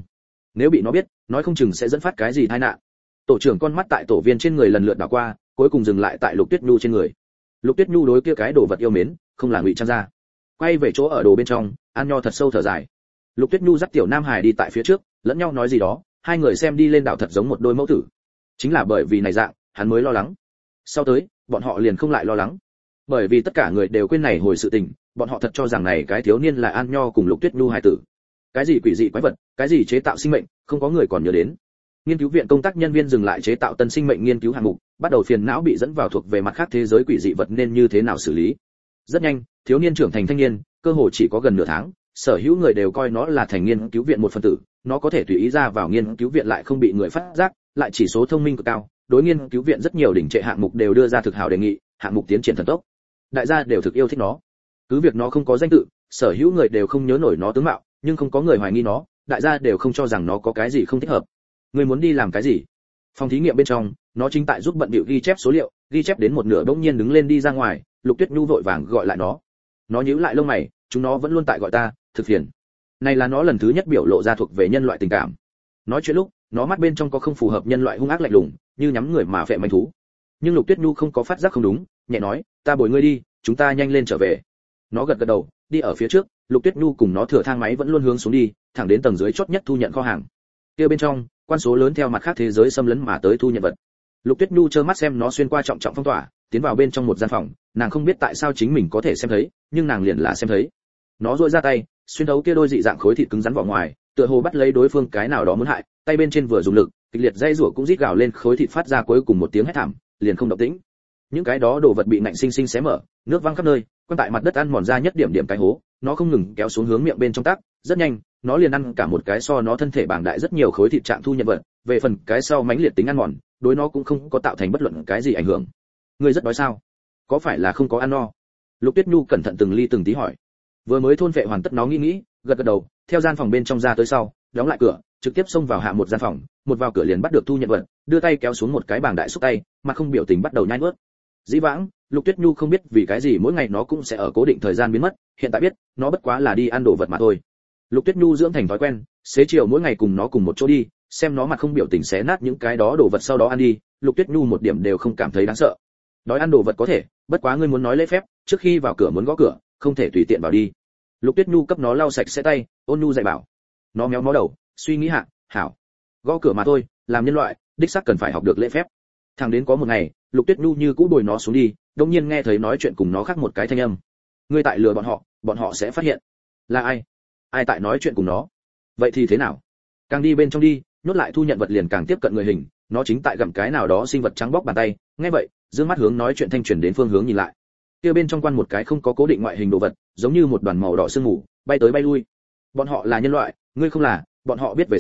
nếu bị nó biết, nói không chừng sẽ dẫn phát cái gì tai nạn. Tổ trưởng con mắt tại tổ viên trên người lần lượt đảo qua, cuối cùng dừng lại tại Lục Tuyết Nhu trên người. Lục Tuyết Nhu đối kia cái đồ vật yêu mến, không là ngụy trang ra. Quay về chỗ ở đồ bên trong, An Nho thật sâu thở dài. Lục Tuyết Nhu dắt tiểu nam hải đi tại phía trước, lẫn nhau nói gì đó, hai người xem đi lên đảo thật giống một đôi mẫu tử. Chính là bởi vì này dạng, hắn mới lo lắng. Sau tới, bọn họ liền không lại lo lắng, bởi vì tất cả người đều quên này hồi sự tình, bọn họ thật cho rằng này cái thiếu niên là An Nho cùng Lục Tuyết Nhu hài tử. Cái gì quỷ dị quái vật, cái gì chế tạo sinh mệnh, không có người còn nhớ đến. Nghiên cứu viện công tác nhân viên dừng lại chế tạo tân sinh mệnh nghiên cứu hạng mục, bắt đầu phiền não bị dẫn vào thuộc về mặt khác thế giới quỷ dị vật nên như thế nào xử lý. Rất nhanh, thiếu niên trưởng thành thanh niên, cơ hồ chỉ có gần nửa tháng, sở hữu người đều coi nó là thành nghiên cứu viện một phần tử, nó có thể tùy ý ra vào nghiên cứu viện lại không bị người phát giác, lại chỉ số thông minh cực cao, đối nghiên cứu viện rất nhiều đỉnh trệ hạng mục đều đưa ra thực hào đề nghị, hạng mục tiến triển thần tốc. Đại gia đều thực yêu thích nó. Cứ việc nó không có danh tự, sở hữu người đều không nhớ nổi nó tướng mạo, nhưng không có người hoài nghi nó, đại gia đều không cho rằng nó có cái gì không thích hợp. Người muốn đi làm cái gì? Phòng thí nghiệm bên trong, nó chính tại giúp bận bịu ghi chép số liệu, ghi chép đến một nửa bỗng nhiên đứng lên đi ra ngoài, Lục Tuyết Nhu vội vàng gọi lại nó. Nó nhíu lại lông mày, chúng nó vẫn luôn tại gọi ta, thực phiền. Này là nó lần thứ nhất biểu lộ ra thuộc về nhân loại tình cảm. Nói chuyện lúc, nó mắt bên trong có không phù hợp nhân loại hung ác lạnh lùng, như nhắm người mà phệ manh thú. Nhưng Lục Tuyết Nhu không có phát giác không đúng, nhẹ nói, ta bồi ngươi đi, chúng ta nhanh lên trở về. Nó gật gật đầu, đi ở phía trước, Lục Tuyết Nhu cùng nó thừa thang máy vẫn luôn hướng xuống đi, thẳng đến tầng dưới chót nhất thu nhận kho hàng. Kia bên trong, quan số lớn theo mặt khác thế giới xâm lấn mà tới thu nhận vật. Lục Tuyết Nhu trơ mắt xem nó xuyên qua trọng trọng phong tỏa, tiến vào bên trong một gian phòng, nàng không biết tại sao chính mình có thể xem thấy, nhưng nàng liền là xem thấy. Nó duỗi ra tay, xuyên thấu kia đôi dị dạng khối thịt cứng rắn vỏ ngoài, tựa hồ bắt lấy đối phương cái nào đó muốn hại, tay bên trên vừa dùng lực, kịch liệt dây rủa cũng rít gào lên, khối thịt phát ra cuối cùng một tiếng hét thảm, liền không động tĩnh. Những cái đó đồ vật bị nạnh sinh sinh xé mở, nước văng khắp nơi, quanh tại mặt đất ăn mòn ra nhất điểm điểm cái hố, nó không ngừng kéo xuống hướng miệng bên trong tắc, rất nhanh, nó liền ăn cả một cái so nó thân thể bảng đại rất nhiều khối thịt trạng thu nhận vật, về phần cái sau mãnh liệt tính ăn mòn, đối nó cũng không có tạo thành bất luận cái gì ảnh hưởng. Ngươi rất đói sao? Có phải là không có ăn no? Lục Tuyết Nhu cẩn thận từng ly từng tí hỏi. Vừa mới thôn vệ hoàn tất nó nghĩ, gật gật đầu, theo gian phòng bên trong ra tới sau, đóng lại cửa, trực tiếp xông vào hạ một gian phòng, một vào cửa liền bắt được thu nhận vật, đưa tay kéo xuống một cái bảng đại xúc tay, mặt không biểu tình bắt đầu nhai nuốt. Dĩ vãng, Lục Tuyết Nhu không biết vì cái gì mỗi ngày nó cũng sẽ ở cố định thời gian biến mất, hiện tại biết, nó bất quá là đi ăn đồ vật mà thôi. Lục Tuyết Nhu dưỡng thành thói quen, xế chiều mỗi ngày cùng nó cùng một chỗ đi, xem nó mặt không biểu tình xé nát những cái đó đồ vật sau đó ăn đi, Lục Tuyết Nhu một điểm đều không cảm thấy đáng sợ. Đói ăn đồ vật có thể, bất quá ngươi muốn nói lễ phép, trước khi vào cửa muốn gõ cửa, không thể tùy tiện vào đi. Lục Tuyết Nhu cấp nó lau sạch sẽ tay, ôn nhu dạy bảo. Nó méo mó đầu, suy nghĩ hạ, hảo, gõ cửa mà thôi, làm nhân loại, đích xác cần phải học được lễ phép. Thẳng đến có một ngày, Lục Tuyết Nhu như cũ bồi nó xuống đi, đột nhiên nghe thấy nói chuyện cùng nó khác một cái thanh âm. Ngươi tại lừa bọn họ sẽ phát hiện. Là ai? Ai tại nói chuyện cùng nó? Vậy thì thế nào? Càng đi bên trong đi, nhốt lại thu nhận vật liền càng tiếp cận người hình, nó chính tại gặm cái nào đó sinh vật trắng bóc bàn tay, nghe vậy, dương mắt hướng nói chuyện thanh truyền đến phương hướng nhìn lại. Kia bên trong quan một cái không có cố định ngoại hình đồ vật, giống như một đoàn màu đỏ sương mù, bay tới bay lui. Bọn họ là nhân loại, ngươi không là, bọn họ biết về sau,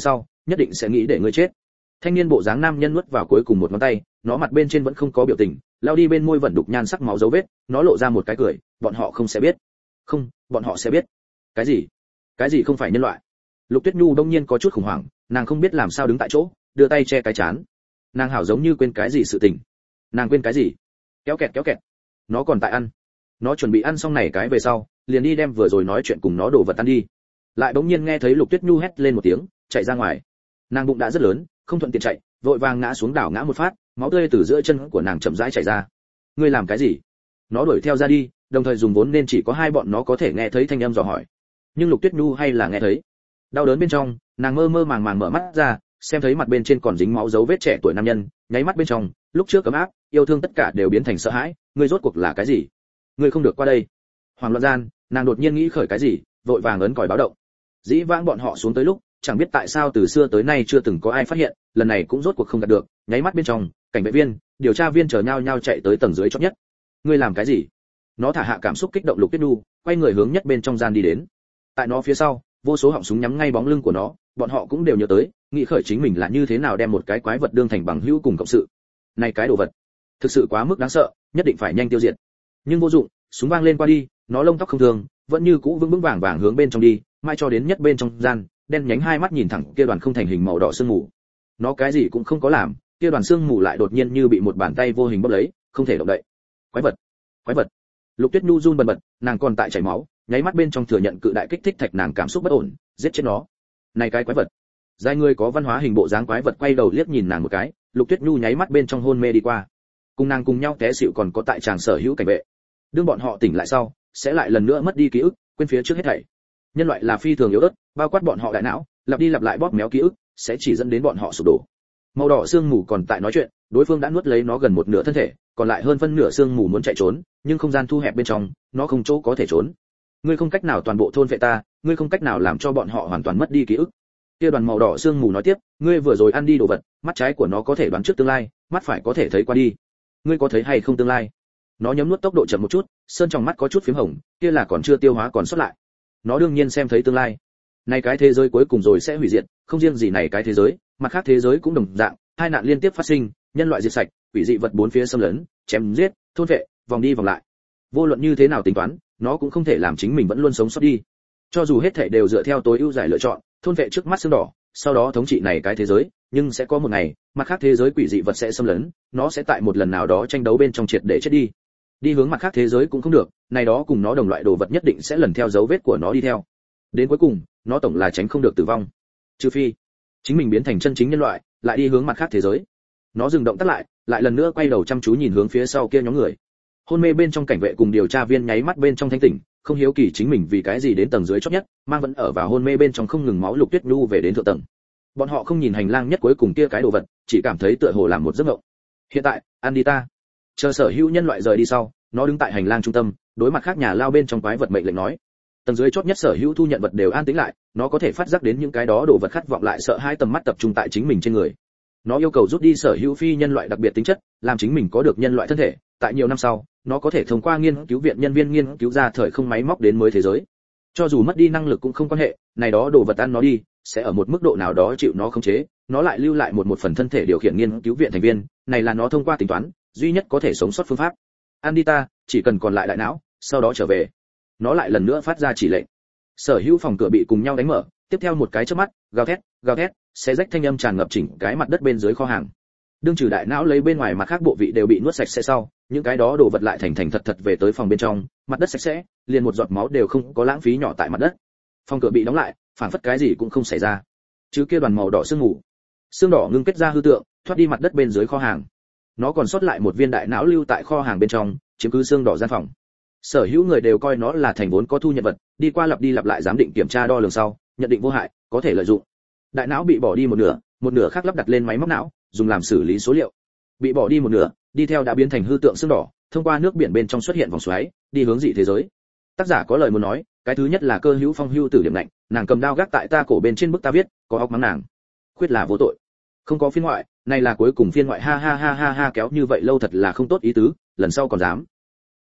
nhất định sẽ nghĩ để ngươi chết. Thanh niên bộ dáng nam nhân nuốt vào cuối cùng một ngón tay, nó mặt bên trên vẫn không có biểu tình, lao đi bên môi vẫn đục nhan sắc máu dấu vết, nó lộ ra một cái cười, bọn họ không sẽ biết. Không, bọn họ sẽ biết. Cái gì? Cái gì không phải nhân loại? Lục Tuyết Nhu đông nhiên có chút khủng hoảng, nàng không biết làm sao đứng tại chỗ, đưa tay che cái chán. Nàng hảo giống như quên cái gì sự tình. Nàng quên cái gì? Kéo kẹt. Nó còn tại ăn. Nó chuẩn bị ăn xong này cái về sau, liền đi đem vừa rồi nói chuyện cùng nó đổ vật ăn đi. Lại bỗng nhiên nghe thấy Lục Tuyết Nhu hét lên một tiếng, chạy ra ngoài. Nàng bụng đã rất lớn, không thuận tiện chạy, vội vàng ngã xuống đảo ngã một phát, máu tươi từ giữa chân của nàng chậm rãi chảy ra. Ngươi làm cái gì? Nó đuổi theo ra đi, đồng thời dùng vốn nên chỉ có hai bọn nó có thể nghe thấy thanh âm dò hỏi. Nhưng Lục Tuyết Nhu hay là nghe thấy. Đau đớn bên trong, nàng mơ mơ màng màng mở mắt ra, xem thấy mặt bên trên còn dính máu dấu vết trẻ tuổi nam nhân, nháy mắt bên trong, lúc trước cấm áp, yêu thương tất cả đều biến thành sợ hãi. Ngươi rốt cuộc là cái gì? Ngươi không được qua đây. Hoàng loạn gian, nàng đột nhiên nghĩ khởi cái gì, vội vàng ấn còi báo động. Dĩ vãng bọn họ xuống tới lúc, chẳng biết tại sao từ xưa tới nay chưa từng có ai phát hiện, lần này cũng rốt cuộc không đạt được, nháy mắt bên trong, cảnh vệ viên, điều tra viên chờ nhau nhau chạy tới tầng dưới chót nhất. Ngươi làm cái gì? Nó thả hạ cảm xúc kích động Lục Tuyết Nhu, quay người hướng nhất bên trong gian đi đến. Tại nó phía sau, vô số họng súng nhắm ngay bóng lưng của nó, bọn họ cũng đều nhớ tới, nghĩ khởi chính mình là như thế nào đem một cái quái vật đương thành bằng hữu cùng cộng sự. Này cái đồ vật, thực sự quá mức đáng sợ, nhất định phải nhanh tiêu diệt. Nhưng vô dụng, súng vang lên qua đi, nó lông tóc không thường, vẫn như cũ vững vững vàng vàng hướng bên trong đi, mai cho đến nhất bên trong gian, đen nhánh hai mắt nhìn thẳng kia đoàn không thành hình màu đỏ sương mù. Nó cái gì cũng không có làm, kia đoàn sương mù lại đột nhiên như bị một bàn tay vô hình bóp lấy, không thể động đậy. Quái vật. Lục Tuyết Nhu run bần bật, nàng còn tại chảy máu, nháy mắt bên trong thừa nhận cự đại kích thích thạch nàng cảm xúc bất ổn, giết chết nó. Này cái quái vật. Giai người có văn hóa hình bộ dáng quái vật quay đầu liếc nhìn nàng một cái, Lục Tuyết Nhu nháy mắt bên trong hôn mê đi qua. Cùng nàng cùng nhau té xỉu còn có tại tràng sở hữu cảnh vệ. Đương bọn họ tỉnh lại sau, sẽ lại lần nữa mất đi ký ức, quên phía trước hết thảy. Nhân loại là phi thường yếu ớt, bao quát bọn họ đại não, lặp đi lặp lại bóp méo ký ức, sẽ chỉ dẫn đến bọn họ sụp đổ. Màu đỏ xương mù còn tại nói chuyện, đối phương đã nuốt lấy nó gần một nửa thân thể, còn lại hơn phân nửa xương mù muốn chạy trốn, nhưng không gian thu hẹp bên trong, nó không chỗ có thể trốn. Ngươi không cách nào toàn bộ thôn vệ ta, ngươi không cách nào làm cho bọn họ hoàn toàn mất đi ký ức. Kia đoàn màu đỏ xương mù nói tiếp, ngươi vừa rồi ăn đi đồ vật, mắt trái của nó có thể đoán trước tương lai, mắt phải có thể thấy qua đi. Ngươi có thấy hay không tương lai? Nó nhấm nuốt tốc độ chậm một chút, sơn trong mắt có chút phím hồng, kia là còn chưa tiêu hóa còn sót lại. Nó đương nhiên xem thấy tương lai. Này cái thế giới cuối cùng rồi sẽ hủy diệt, không riêng gì này cái thế giới, mặt khác thế giới cũng đồng dạng, hai nạn liên tiếp phát sinh, nhân loại diệt sạch, quỷ dị vật bốn phía xâm lấn, chém giết, thôn vệ, vòng đi vòng lại. Vô luận như thế nào tính toán, nó cũng không thể làm chính mình vẫn luôn sống sót đi. Cho dù hết thảy đều dựa theo tối ưu giải lựa chọn, thôn vệ trước mắt xương đỏ, sau đó thống trị này cái thế giới, nhưng sẽ có một ngày, mặt khác thế giới quỷ dị vật sẽ xâm lấn, nó sẽ tại một lần nào đó tranh đấu bên trong triệt để chết đi. Đi hướng mặt khác thế giới cũng không được, này đó cùng nó đồng loại đồ vật nhất định sẽ lần theo dấu vết của nó đi theo. Đến cuối cùng, nó tổng là tránh không được tử vong. Trừ phi chính mình biến thành chân chính nhân loại, lại đi hướng mặt khác thế giới. Nó dừng động tác lại lần nữa quay đầu chăm chú nhìn hướng phía sau kia nhóm người. Hôn mê bên trong cảnh vệ cùng điều tra viên nháy mắt bên trong thanh tỉnh, không hiếu kỳ chính mình vì cái gì đến tầng dưới chót nhất, mang vẫn ở vào hôn mê bên trong không ngừng máu Lục Tuyết Nhu về đến thượng tầng. Bọn họ không nhìn hành lang nhất cuối cùng kia cái đồ vật, chỉ cảm thấy tựa hồ làm một giấc mộng. Hiện tại, ăn đi ta. Chờ sở hữu nhân loại rời đi sau, nó đứng tại hành lang trung tâm, đối mặt khác nhà lao bên trong quái vật mệnh lệnh nói. Tầng dưới chót nhất sở hữu thu nhận vật đều an tĩnh lại, nó có thể phát giác đến những cái đó đồ vật khát vọng lại sợ hai tầm mắt tập trung tại chính mình trên người. Nó yêu cầu rút đi sở hữu phi nhân loại đặc biệt tính chất, làm chính mình có được nhân loại thân thể, tại nhiều năm sau, nó có thể thông qua nghiên cứu viện nhân viên nghiên cứu ra thời không máy móc đến mới thế giới. Cho dù mất đi năng lực cũng không quan hệ, này đó đồ vật ăn nó đi, sẽ ở một mức độ nào đó chịu nó khống chế, nó lại lưu lại một phần thân thể điều khiển nghiên cứu viện thành viên, này là nó thông qua tính toán, duy nhất có thể sống sót phương pháp. Ăn đi ta, chỉ cần còn lại đại não, sau đó trở về. Nó lại lần nữa phát ra chỉ lệnh. Sở hữu phòng cửa bị cùng nhau đánh mở, tiếp theo một cái chớp mắt, gào thét, xé rách thanh âm tràn ngập chỉnh cái mặt đất bên dưới kho hàng. Đương trừ đại não lấy bên ngoài mặt khác bộ vị đều bị nuốt sạch sẽ sau, những cái đó đồ vật lại thành thật về tới phòng bên trong, mặt đất sạch sẽ, liền một giọt máu đều không có lãng phí nhỏ tại mặt đất. Phòng cửa bị đóng lại, phản phất cái gì cũng không xảy ra. Chứ kia đoàn màu đỏ sương mù, xương đỏ ngưng kết ra hư tượng, thoát đi mặt đất bên dưới kho hàng. Nó còn sót lại một viên đại não lưu tại kho hàng bên trong, chiếm cứ xương đỏ gian phòng. Sở hữu người đều coi nó là thành vốn có thu nhận vật, đi qua lặp đi lặp lại giám định kiểm tra đo lường sau, nhận định vô hại, có thể lợi dụng. Đại não bị bỏ đi một nửa khác lắp đặt lên máy móc não, dùng làm xử lý số liệu. Bị bỏ đi một nửa, đi theo đã biến thành hư tượng xương đỏ, thông qua nước biển bên trong xuất hiện vòng xoáy, đi hướng dị thế giới. Tác giả có lời muốn nói, cái thứ nhất là Cơ Hữu Phong hưu tử điểm lạnh, nàng cầm dao gác tại ta cổ bên trên bức ta viết, có óc mắng nàng. Khuyết là vô tội. Không có phiên ngoại, này là cuối cùng phiên ngoại ha kéo như vậy lâu thật là không tốt ý tứ, lần sau còn dám.